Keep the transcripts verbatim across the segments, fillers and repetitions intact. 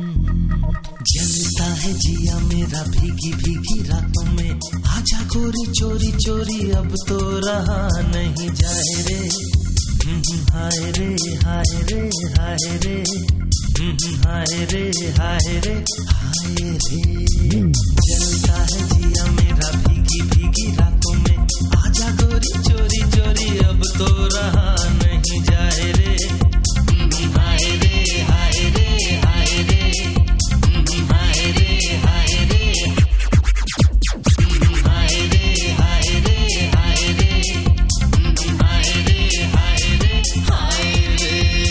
जलता है जिया मेरा भीगी भीगी रातों में, आजा गोरी चोरी चोरी अब तो रहा नहीं जाए रे। हाय रे हाय रे हाय रे हाय रे हाय रे हाय रे। जलता है जिया मेरा भीगी भीगी रातों में, आजा गोरी चोरी चोरी अब तो रहा नहीं जाए रे। हाय रे हाय रे हाय रे हाय रे हाय रे हाय रे हाय रे हाय रे हाय रे हाय रे हाय रे।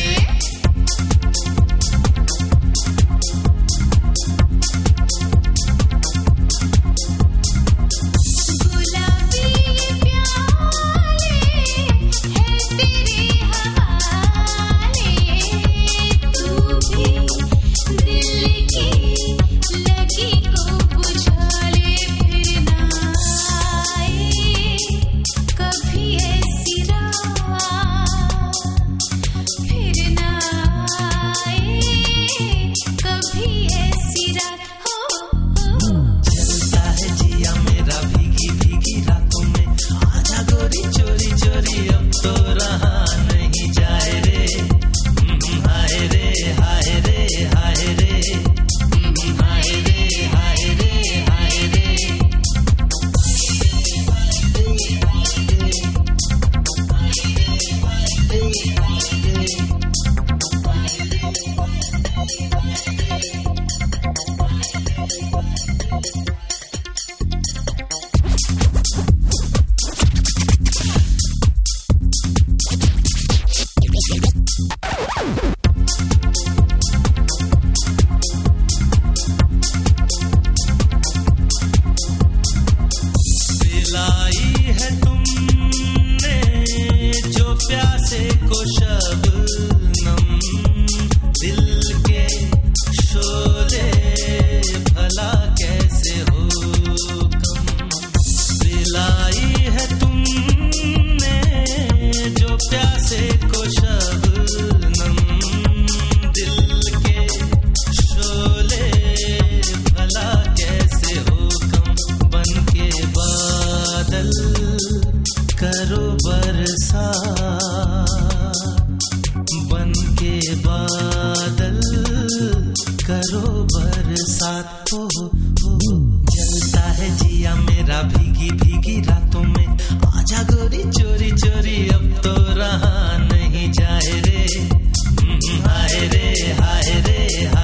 गुलाबी प्याले है तेरे हवाले, तू भी दिल की लगी को बुझा ले, फिर ना आए कभी ऐसी रात, फिर ना आए कभी ऐसी रात। हो हो जलता है जिया मेरा भीगी भीगी रातों में, आजा गोरी चोरी चोरी अब तो रहा नहीं जाए रे। हाय रे हाय रे हाय रे हाय रे हाय रे हाय रे। पिलाई है तुमने जो प्यासे को शबनम, दिल के शोले भला कैसे हो कम। पिलाई है तुमने जो प्यासे को शबनम, दिल के शोले भला कैसे हो कम। बन के बादल करो बरसात, बन के बादल करो बरसात। हो हो जलता है जिया मेरा भीगी भीगी रातों में, आजा गोरी चोरी चोरी अब तो रहा नहीं जाए रे। हाय रे हाय रे